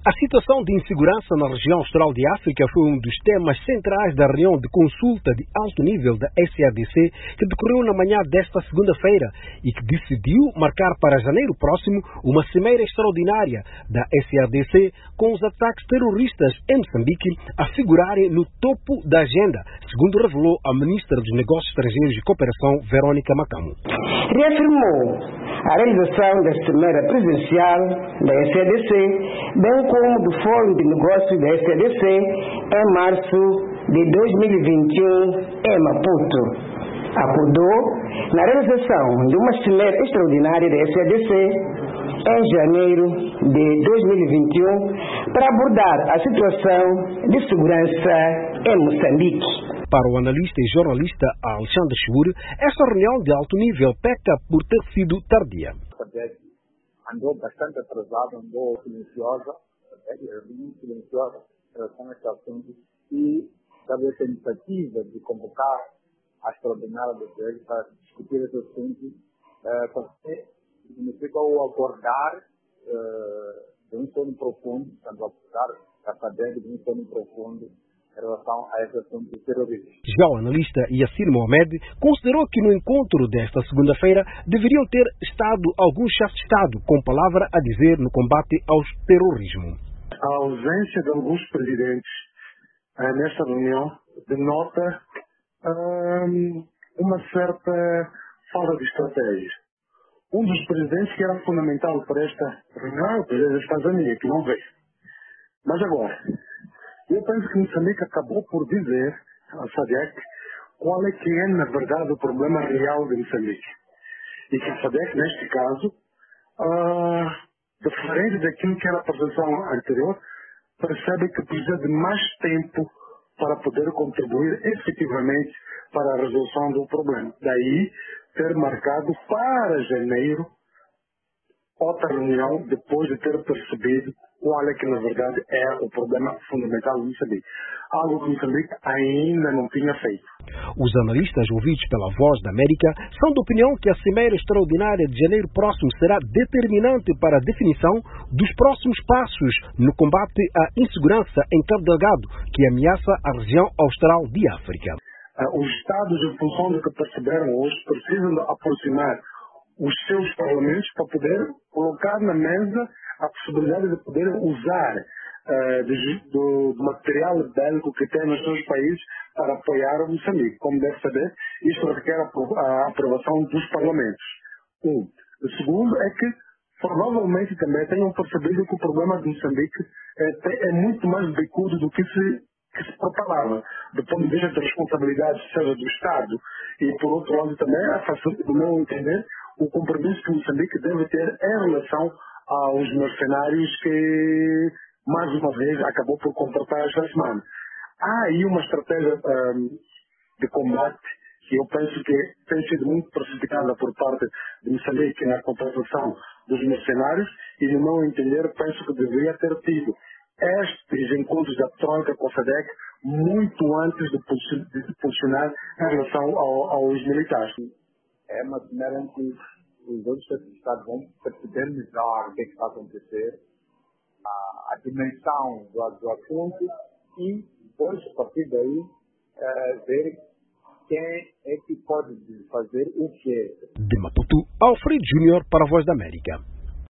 A situação de insegurança na região austral de África foi um dos temas centrais da reunião de consulta de alto nível da SADC que decorreu na manhã desta segunda-feira e que decidiu marcar para janeiro próximo uma cimeira extraordinária da SADC com os ataques terroristas em Moçambique a figurarem no topo da agenda, segundo revelou a ministra dos Negócios Estrangeiros e Cooperação, Verônica Macamo. Reafirmou a realização da cimeira presencial da SADC, bem como do Fórum de Negócios da SADC em março de 2021 em Maputo. Acordou na realização de uma cimeira extraordinária da SADC em janeiro de 2021 para abordar a situação de segurança em Moçambique. Para o analista e jornalista Alexandre Schur, esta reunião de alto nível peca por ter sido tardia. Andou bastante atrasada, andou silenciosa, muito silenciosa em relação a este assunto e teve a tentativa de convocar a extraordinária do PEG para discutir esse assunto, porque significa o acordar de um sono profundo, portanto, acordar a FADEG de um sono profundo em relação a esse assunto de terrorismo. Já o analista Yassine Mohamed considerou que no encontro desta segunda-feira deveriam ter estado alguns chefes de Estado com palavra a dizer no combate ao terrorismo. A ausência de alguns presidentes nesta reunião denota uma certa falta de estratégia. Um dos presidentes que era fundamental para esta reunião é o presidente da Tanzânia, que não veio. Mas agora, eu penso que Moçambique acabou por dizer à SADC qual é que é, na verdade, o problema real de Moçambique. E que a SADC, neste caso, diferente daquilo que era a apresentação anterior, percebe que precisa de mais tempo para poder contribuir efetivamente para a resolução do problema. Daí, ter marcado para janeiro outra reunião depois de ter percebido qual é que, na verdade, é o problema fundamental de Moçambique. Algo que Moçambique ainda não tinha feito. Os analistas ouvidos pela Voz da América são de opinião que a Cimeira Extraordinária de janeiro próximo será determinante para a definição dos próximos passos no combate à insegurança em Cabo Delgado, que ameaça a região austral de África. Os Estados, em função do que perceberam hoje, precisam de aproximar os seus parlamentos para poder colocar na mesa a possibilidade de poder usar do material bélico que tem nos seus países para apoiar o Moçambique. Como deve saber, isto requer a aprovação dos parlamentos. O segundo é que provavelmente também tenham percebido que o problema de Moçambique é muito mais bicudo do que se propalava, do ponto de vista de responsabilidade, seja do Estado, e por outro lado também, do meu entender, o compromisso que Moçambique deve ter em relação aos mercenários que, mais uma vez, acabou por contratar esta semana. Há aí uma estratégia de combate que eu penso que tem sido muito precipitada por parte de Moçambique na contratação dos mercenários e, no meu entender, penso que deveria ter tido estes encontros da Troika com a SADC muito antes de posicionar em relação aos militares. É uma maneira em que os outros Estados vão perceber melhor o que está a acontecer, a dimensão do assunto e depois, a partir daí, ver quem é que pode fazer o quê. De Maputo, Alfredo Júnior para a Voz da América.